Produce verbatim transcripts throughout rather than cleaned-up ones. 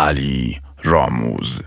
علی راموز.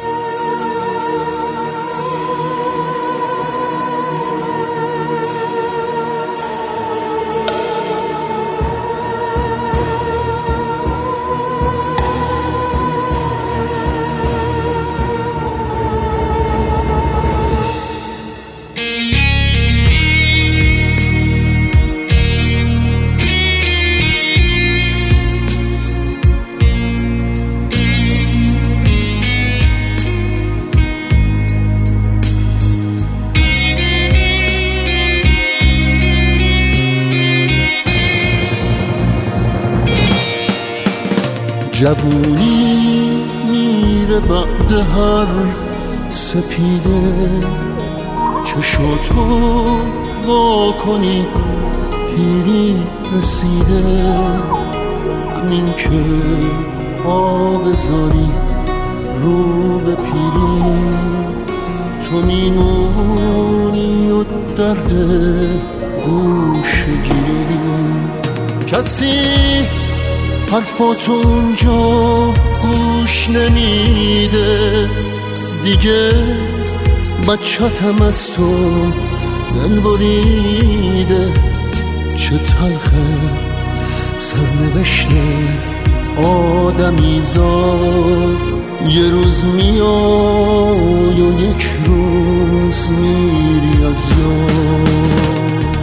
جوونی میره بعد هر سپیده، چشاتو وا کنی پیری رسیده. همین که آب زاری رو به پیری، تو میمونی و درد گوش گیری. کسی حرفاتو اونجا گوش نمیده دیگه، بچه‌تم از تو دل بریده. چه تلخه سرنوشته آدمی زاد، یه روز میای و یک روز میری از یاد.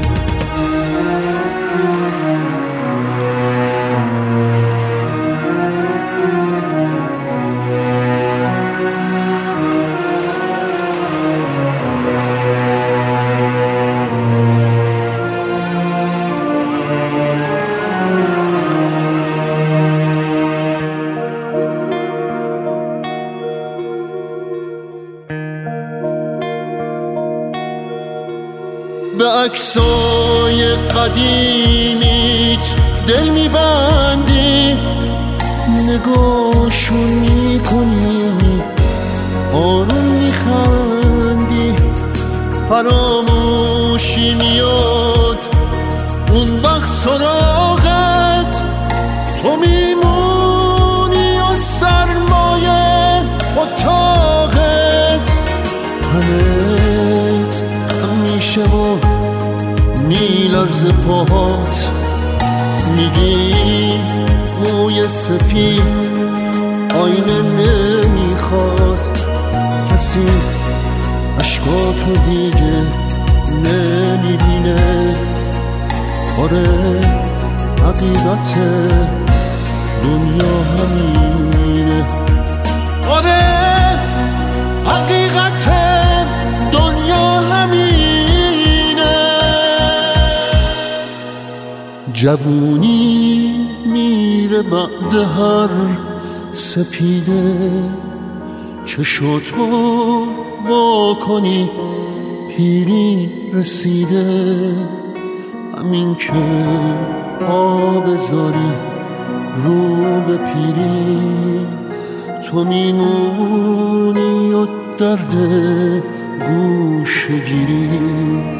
به عکسای قدیمیت دل میبندی، نگاهشون میکنی آروم میخندی. فراموشی میاد اون وقت سراغت، تو میمونی و سرمایه اتاقت. تنت همیشه و میلرز پاهات، میگی موی سفید آینه نمیخواد. کسی عشقاتو دیگه نمیبینه. آره حقیقت دنیا همینه. آره حقیقت دنیا همینه. جوونی میره بعد هر سپیده، چشاتو وا کنی پیری رسیده. همین که آب زاری رو به پیری، تو میمونی و درد گوش گیری.